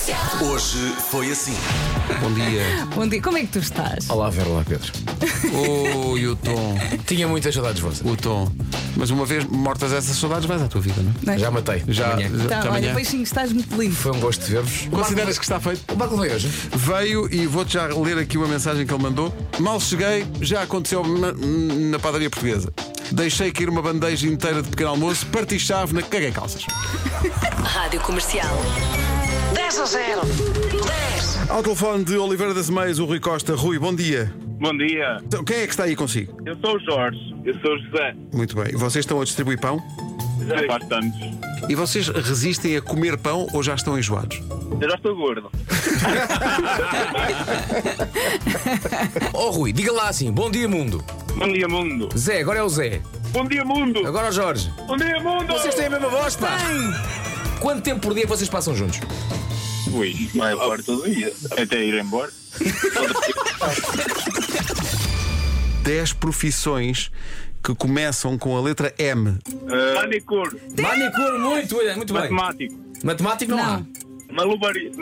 Hoje foi assim. Bom dia. Bom dia, como é que tu estás? Olá, Vera, olá, Pedro. E o Tom. Tinha muitas saudades vossas. O Tom. Mas uma vez mortas essas saudades, vais à tua vida, não é? Já matei. Já. Amanhã. Tá, até olha, amanhã. beijinho, estás muito lindo. Foi um gosto de ver-vos. Consideras que está feito? O Marco veio hoje. Veio e vou-te já ler aqui uma mensagem que ele mandou. Mal cheguei, já aconteceu na padaria portuguesa. Deixei cair uma bandeja inteira de pequeno almoço, parti chave na caguei calças. Rádio Comercial. 10-0. 10. Ao telefone de Oliveira das Meias, o Rui Costa. Rui, bom dia. Bom dia, Então, quem é que está aí consigo? eu sou o Jorge, eu sou o José, Muito bem. E vocês estão a distribuir pão? já faz tantos. E vocês resistem a comer pão ou já estão enjoados? Eu já estou gordo. Oh, Rui, diga lá assim: bom dia, mundo. Bom dia, mundo. Zé, agora é o Zé. Bom dia, mundo. Agora é o Jorge. Bom dia, mundo. Vocês têm a mesma voz, pá. Quanto tempo por dia vocês passam juntos? Ui, vai embora todo dia. Até ir embora. 10 profissões que começam com a letra M. Manicure, Manicure, muito bem. matemático, Matemático não há. malabarista.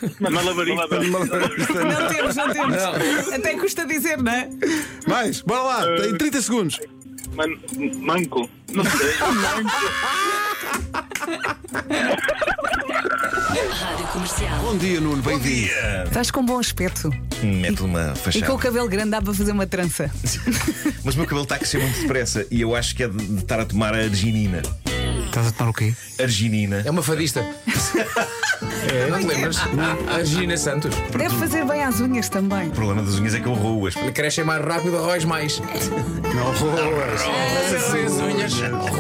Não temos. Até custa dizer, não é? Mais, bora lá, tem 30 segundos. Manco, não sei. Rádio Comercial. Bom dia, Nuno, bem-vindo. Estás com bom aspecto. Mete uma E fachada. com o cabelo grande dá para fazer uma trança. Mas o meu cabelo está a crescer muito depressa e eu acho que é de estar a tomar a arginina. Estás a tomar o quê? Arginina. É uma fadista. Não te lembras? A Gina Santos. Deve fazer bem às unhas também. O problema das unhas é que eu roo-as. Crescem mais rápido, arroz mais. Não roas. As unhas.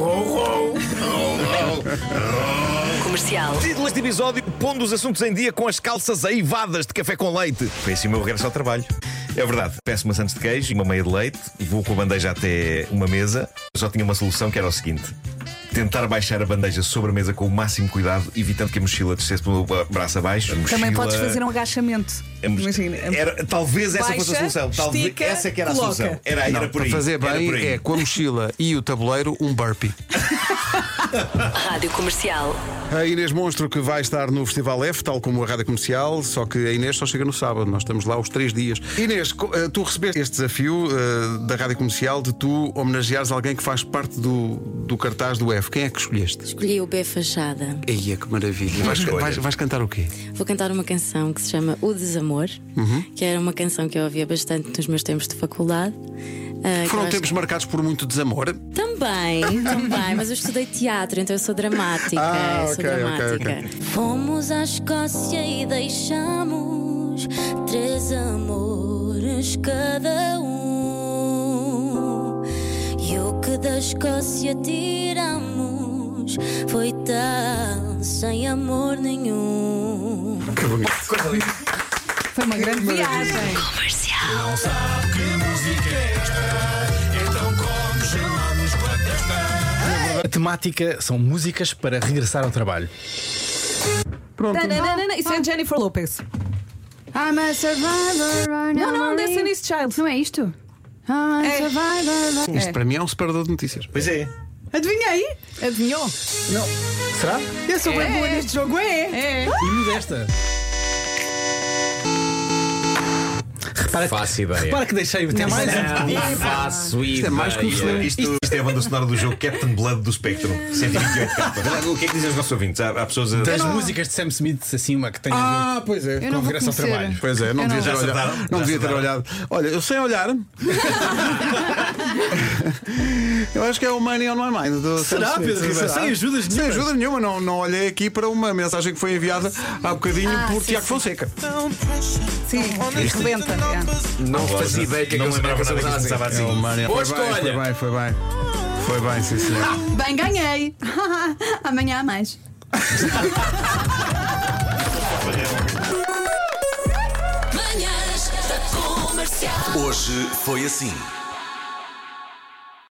Comercial. Título deste episódio: pondo os assuntos em dia com as calças aivadas de café com leite. Foi assim o meu regresso ao trabalho. É verdade, peço maçãs de queijo e uma meia de leite, vou com a bandeja até uma mesa. Só tinha uma solução, que era o seguinte: tentar baixar a bandeja sobre a mesa com o máximo cuidado, evitando que a mochila descesse pelo braço abaixo. Também podes fazer um agachamento. Imagina. Talvez essa fosse a Baixa, solução. Talvez estica, essa que era a coloca. solução. Era por Para aí. fazer Era por bem aí. é com a mochila e o tabuleiro um burpee. Rádio Comercial. A Inês Monstro, que vai estar no Festival F, tal como a Rádio Comercial, só que a Inês só chega no sábado, nós estamos lá os 3 dias. Inês, tu recebeste este desafio da Rádio Comercial de tu homenageares alguém que faz parte do cartaz do F. Quem é que escolheste? Escolhi o B Fachada. Eia, que maravilha. Vais cantar o quê? Vou cantar uma canção que se chama O Desamor, que era uma canção que eu ouvia bastante nos meus tempos de faculdade. Que Foram eu acho tempos marcados por muito desamor? Também, mas eu estudei teatro, então eu sou dramática. Ok. Fomos à Escócia e deixamos 3 amores cada um. E o que da Escócia tiramos foi tal sem amor nenhum. Que bonito. Coisa linda. Foi uma grande viagem. Comercial. A temática são músicas para regressar ao trabalho. Pronto. Nananana, isso é Jennifer Lopez. I'm a survivor. Não, Destiny's Child. Não é isto? I'm a É. survivor. Isto para mim é um separador de notícias. Pois é. Adivinhei? Adivinhou? Não. Será? Eu sou bem boa neste jogo, é? E modesta. Faço ideia. Para que deixei o tempo. Não faço ideia. Isto é mais que um filme. Isto é a banda sonora do jogo Captain Blood do Spectrum. 128 capas. O que é que dizem os nossos ouvintes? Há pessoas a. Das músicas de Sam Smith, assim, uma que tem a ver Pois é. Eu com não o vou regresso ao conhecer. trabalho. Pois é, não devia ter Já olhado. acertaram? Não Já devia ter acertaram? olhado. Olha, eu sem olhar. Eu acho que é o Money on My Mind. Será, Pedro Ribeiro? Sem ajudas Sem nenhumas. ajuda nenhuma. Não olhei aqui para uma mensagem que foi enviada há bocadinho por Tiago Fonseca. Sim, rebenta. Não fazia ideia que Não aquilo lembrava nada que assim. começava assim. Boa Foi bem, escolha. foi bem. Foi bem, sim, senhor. Bem, ganhei. Amanhã há mais. Manhãs da Comercial. Hoje foi assim.